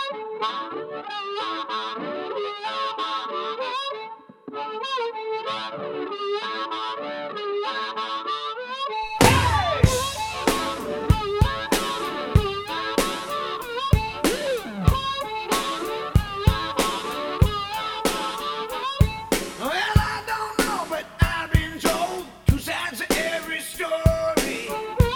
I don't know, but I've been told two sides of every story.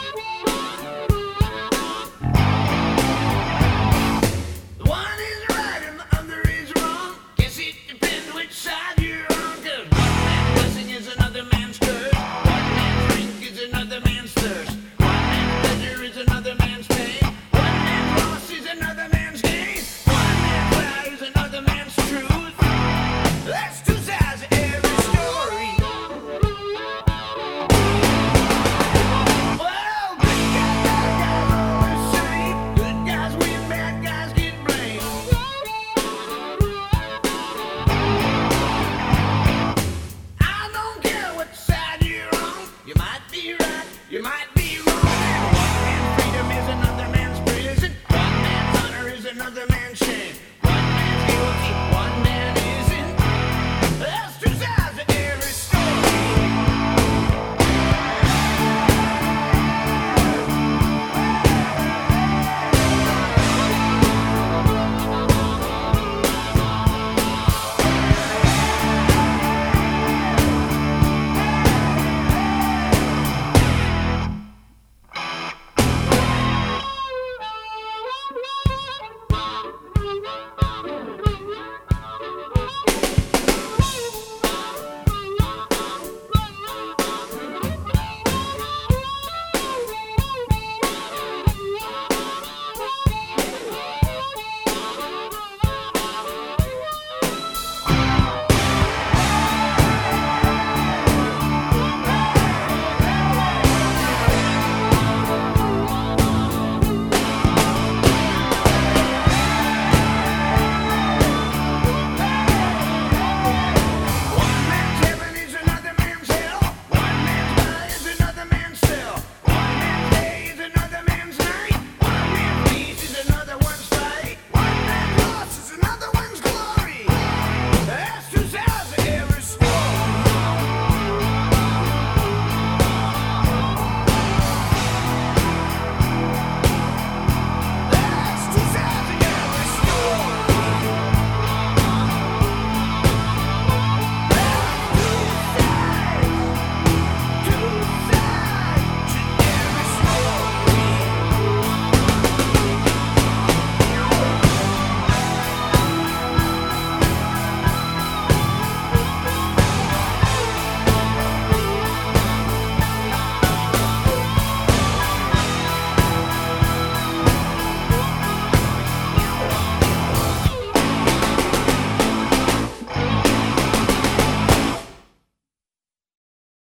The one is right and the other is wrong. Guess it depends which side you're on. 'Cause one man's blessing is another man's curse. One man's drink is another man's thirst. One man's pleasure is another man's pain. One man's loss is another man's gain. One man's lie is another man's truth. That's two sides of every story. Well, good guys, bad guys always say, good guys win, bad guys get blamed. I don't care what side you're on. You might be right, you might be wrong. And one man's freedom is another man's prison. One man's honor is another man's shame.